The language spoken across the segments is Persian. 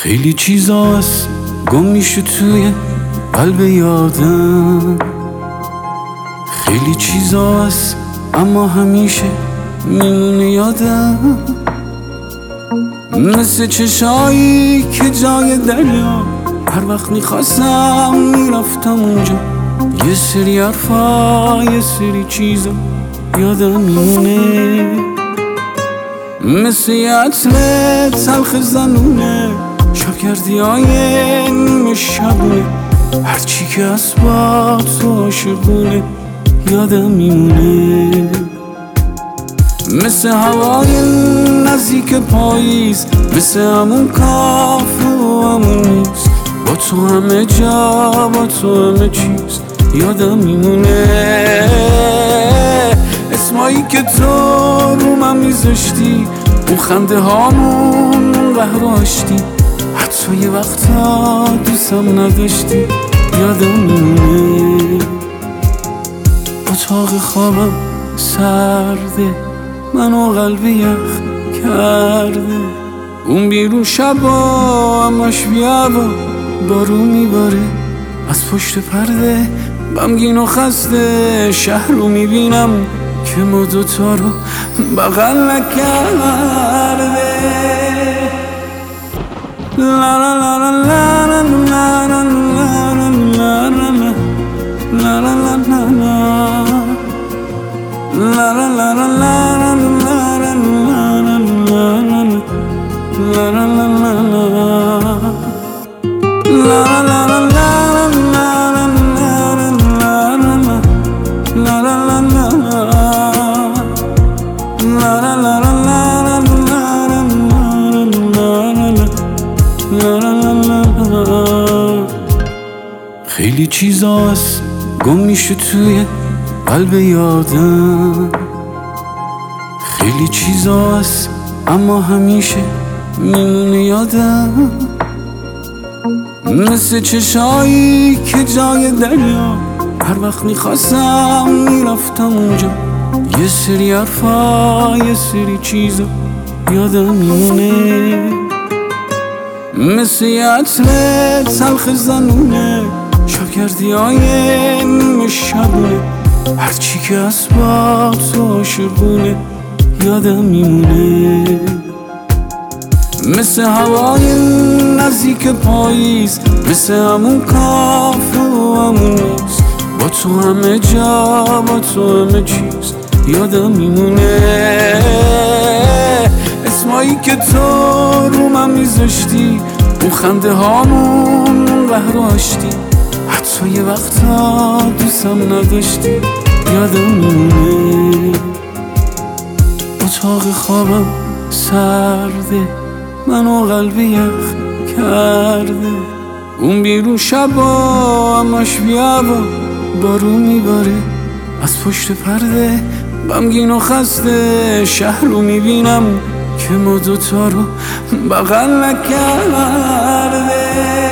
خیلی چیزاست گم میشه توی قلب یادم، خیلی چیزاست اما همیشه میمونه یادم، مثل چشایی که جای دریا هر وقت میخواستم میرفتم اونجا، یه سری حرفا یه سری چیزا یادم میمونه، مثل یه عطر تلخ زنونه، شبگردی های نیمه شبونه، هرچی که اسباب تو عاشقونه یادم میمونه، مثل هوای نزدیک پاییز، مثل همون کافه و همون میز، با تو همه جا با تو همه چیز یادم میمونه، اسمایی که تو رو من میذاشتی، اون خنده هامون اون قهر و آشتی، حتی یه وقتا دوستم نداشتی یادم میمونه، اتاق خوابم سرده منو قلب یخ کرده، اون بیرون شبا همش بیابا بارون میباره، از پشت پرده غمگین و خسته شهر رو میبینم که ما دوتا رو بغل نکرده، لا لا لا لا لا لا لا لا لا خیلی چیزاست گم میشه توی قلب یادم، خیلی چیزاست اما همیشه میمونه یادم، مثل چشایی که جای دریا هر وقت میخواستم میرفتم اونجا، یه سری حرفا یه سری چیزا یادم میمونه، مثل یه عطر تلخ زنونه، شبگردی های نیمه شبونه، هرچی که اسباب تو عاشقونه یادم میمونه، مثل هوای نزدیک پاییز، مثل همون کافه و همون میز، با تو همه جا با تو همه چیز یادم میمونه، اسمایی که تو رو من میذاشتی، اون خنده هامون اون قهر و آشتی، حتی یه وقتا دوستم نداشتی یادم میمونه، اتاق خوابم سرده منو قلب یخ کرده، اون بیرون شبا همش بیابا بارون میباره، از پشت پرده غمگین و خسته شهر رو میبینم که ما دوتا رو بغل نکرده،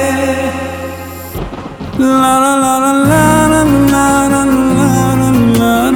لا لا لا لا لا لا لا لا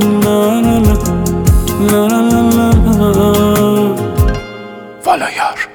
والا یار.